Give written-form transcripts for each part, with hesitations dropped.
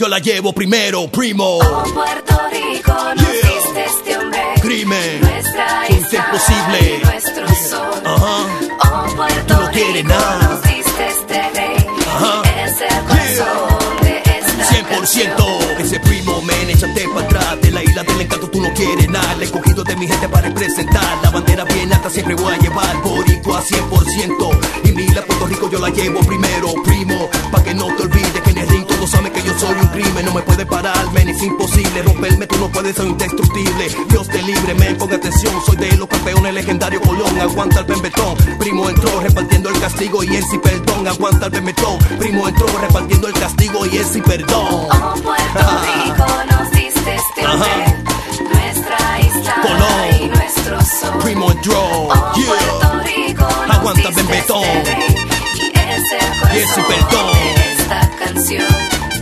yo la llevo primero, primo. Oh, Puerto Rico, nos diste este hombre. Crimen, nuestra es isla imposible. y nuestro sol. Oh, Puerto Tú no quieres Rico, nada. nos diste este rey. Y es el corazón de esta 100%, canción. ese primo, men, échate para atrás. De la isla del encanto tú no quieres nada. Le he cogido de mi gente para representar. La bandera bien alta siempre voy a llevar. Boricua 100%. Y mira, Puerto Rico yo la llevo primero, primo. Pa' que no te olvides que en el ring todos saben que yo soy un crimen. No me puedes parar, men, es imposible romperme, tú no puedes ser indestructible. Dios te libre, men, ponga atención. Soy de los campeones, legendario Colón. Aguanta el bembetón, primo entró repartiendo el castigo y en sí perdón. Aguanta el bembetón, primo entró repartiendo el castigo y en sí perdón. Oh, Puerto Rico, nos diste este hombre. Nuestra isla Colón. y nuestro sol. Primo entró, Oh, Puerto Rico, nos aguanta el diste bembetón. este rey. Y es el Y es sí corazón perdón. de esta canción.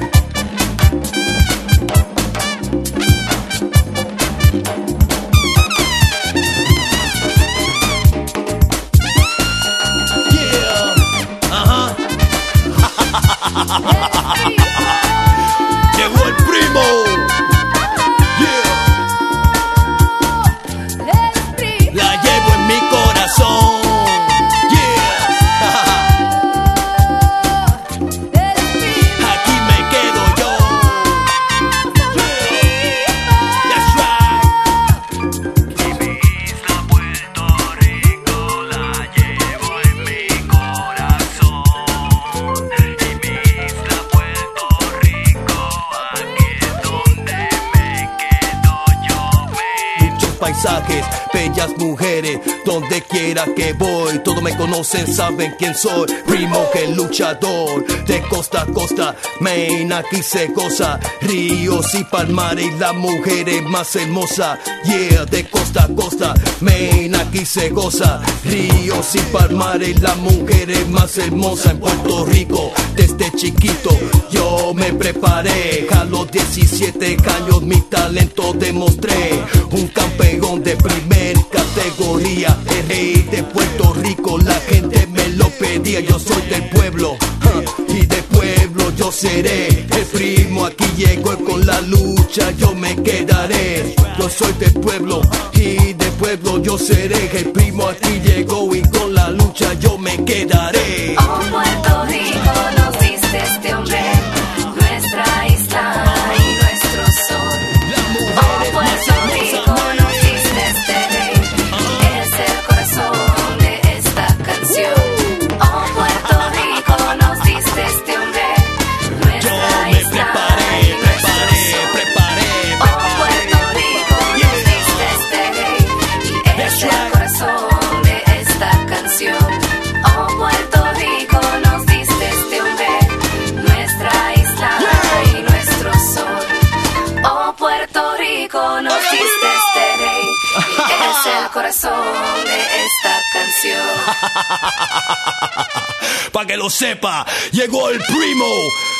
Llegó el primo. La llevo en mi corazón. Aquí me quedo yo. That's right. Y mi isla Puerto Rico la llevo en mi corazón. Y mi isla Puerto Rico, aquí es donde me quedo yo. Muchos paisajes, bellas mujeres, donde quiera que voy, todos me conocen, saben quién soy. Primo que luchador, de costa a costa, Maine, aquí se goza. Ríos y palmares, la mujer es más hermosa. Yeah, de costa a costa, Maine, aquí se goza. Ríos y palmares, la mujer es más hermosa. En Puerto Rico, desde chiquito, yo me preparé. A los 17 años mi talento demostré. Un campeón de primer categoría, el rey de Puerto Rico, la gente me lo pedía. Yo soy del pueblo, y del pueblo yo seré. El primo aquí llegó y con la lucha yo me quedaré. Yo soy del pueblo, y del pueblo yo seré. El primo aquí llegó y con la lucha yo me quedaré. Oh, Puerto Rico, nos diste este hombre. Nuestra isla y nuestro sol. Oh, Puerto Rico, nos diste este rey. Es el corazón de esta canción. Oh, Puerto Rico, nos diste este hombre. Yo Nuestra me isla preparé, y nuestro sol. preparé. Oh, Puerto Rico, nos diste este rey. Y es el corazón de esta canción. Oh, Puerto Rico, nos diste este hombre. Nuestra isla y nuestro sol. Oh, Puerto Rico, nos diste este rey. Y es el corazón de esta canción. Pa' que lo sepa, llegó el primo.